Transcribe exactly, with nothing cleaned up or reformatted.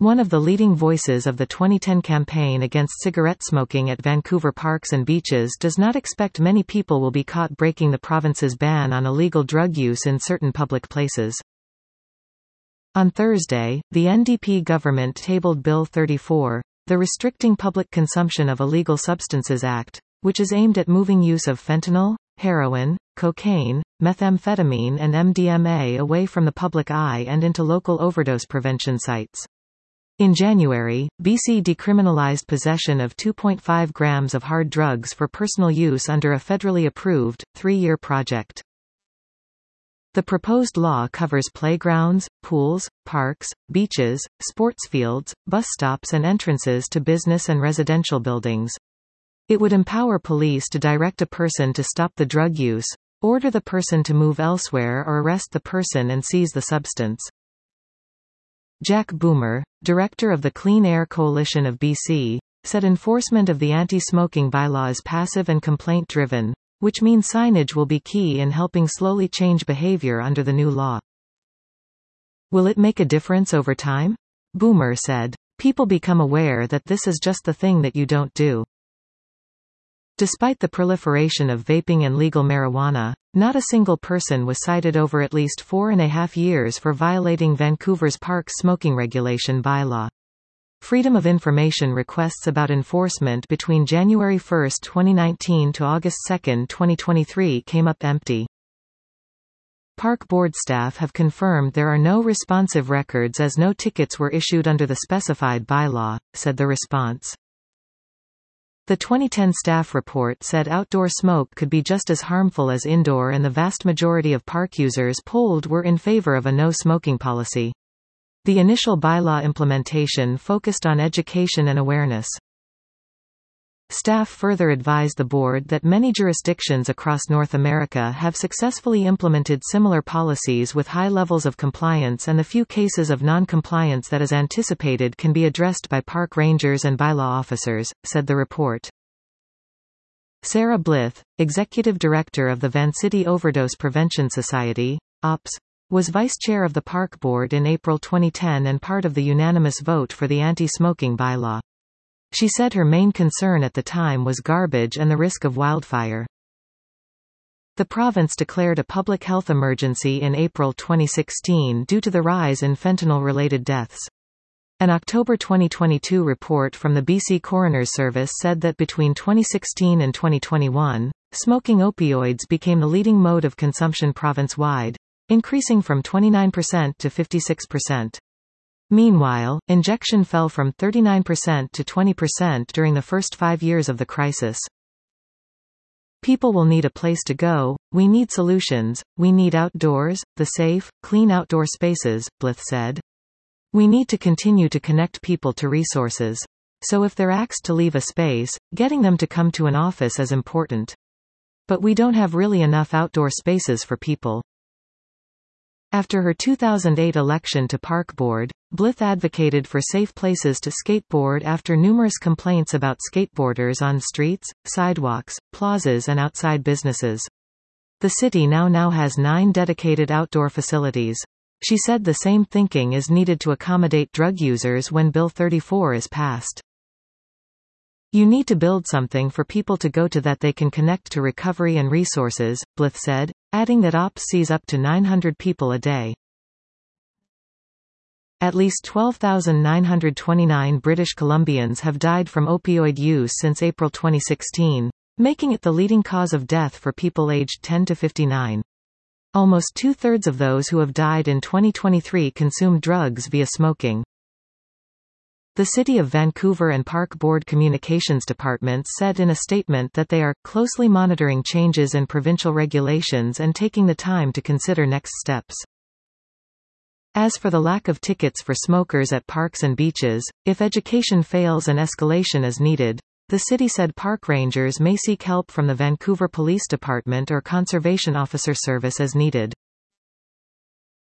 One of the leading voices of the twenty ten campaign against cigarette smoking at Vancouver parks and beaches does not expect many people will be caught breaking the province's ban on illegal drug use in certain public places. On Thursday, the N D P government tabled Bill thirty-four, the Restricting Public Consumption of Illegal Substances Act, which is aimed at moving use of fentanyl, heroin, cocaine, methamphetamine and M D M A away from the public eye and into local overdose prevention sites. In January, B C decriminalized possession of two point five grams of hard drugs for personal use under a federally approved, three-year project. The proposed law covers playgrounds, pools, parks, beaches, sports fields, bus stops and entrances to business and residential buildings. It would empower police to direct a person to stop the drug use, order the person to move elsewhere or arrest the person and seize the substance. Jack Boomer, director of the Clean Air Coalition of B C, said enforcement of the anti-smoking bylaw is passive and complaint-driven, which means signage will be key in helping slowly change behavior under the new law. Will it make a difference over time? Boomer said. People become aware that this is just the thing that you don't do. Despite the proliferation of vaping and legal marijuana, not a single person was cited over at least four and a half years for violating Vancouver's park smoking regulation bylaw. Freedom of Information requests about enforcement between January first, twenty nineteen to August second, twenty twenty-three came up empty. Park board staff have confirmed there are no responsive records as no tickets were issued under the specified bylaw, said the response. The twenty ten staff report said outdoor smoke could be just as harmful as indoor and the vast majority of park users polled were in favor of a no-smoking policy. The initial bylaw implementation focused on education and awareness. Staff further advised the board that many jurisdictions across North America have successfully implemented similar policies with high levels of compliance, and the few cases of non-compliance that is anticipated can be addressed by park rangers and bylaw officers, said the report. Sarah Blyth, executive director of the Vancity Overdose Prevention Society, O P S, was vice chair of the park board in April twenty ten and part of the unanimous vote for the anti-smoking bylaw. She said her main concern at the time was garbage and the risk of wildfire. The province declared a public health emergency in April twenty sixteen due to the rise in fentanyl-related deaths. An October twenty twenty-two report from the B C Coroner's Service said that between twenty sixteen and twenty twenty-one, smoking opioids became the leading mode of consumption province-wide, increasing from twenty-nine percent to fifty-six percent. Meanwhile, injection fell from thirty-nine percent to twenty percent during the first five years of the crisis. People will need a place to go, we need solutions, we need outdoors, the safe, clean outdoor spaces, Blyth said. We need to continue to connect people to resources. So if they're asked to leave a space, getting them to come to an office is important. But we don't have really enough outdoor spaces for people. After her two thousand eight election to Park Board, Blyth advocated for safe places to skateboard after numerous complaints about skateboarders on streets, sidewalks, plazas and outside businesses. The city now now has nine dedicated outdoor facilities. She said the same thinking is needed to accommodate drug users when Bill thirty-four is passed. You need to build something for people to go to that they can connect to recovery and resources, Blyth said, adding that O P S sees up to nine hundred people a day. At least twelve thousand nine hundred twenty-nine British Columbians have died from opioid use since April twenty sixteen, making it the leading cause of death for people aged ten to fifty-nine. Almost two-thirds of those who have died in twenty twenty-three consumed drugs via smoking. The City of Vancouver and Park Board Communications Departments said in a statement that they are closely monitoring changes in provincial regulations and taking the time to consider next steps. As for the lack of tickets for smokers at parks and beaches, if education fails and escalation is needed, the city said park rangers may seek help from the Vancouver Police Department or Conservation Officer Service as needed.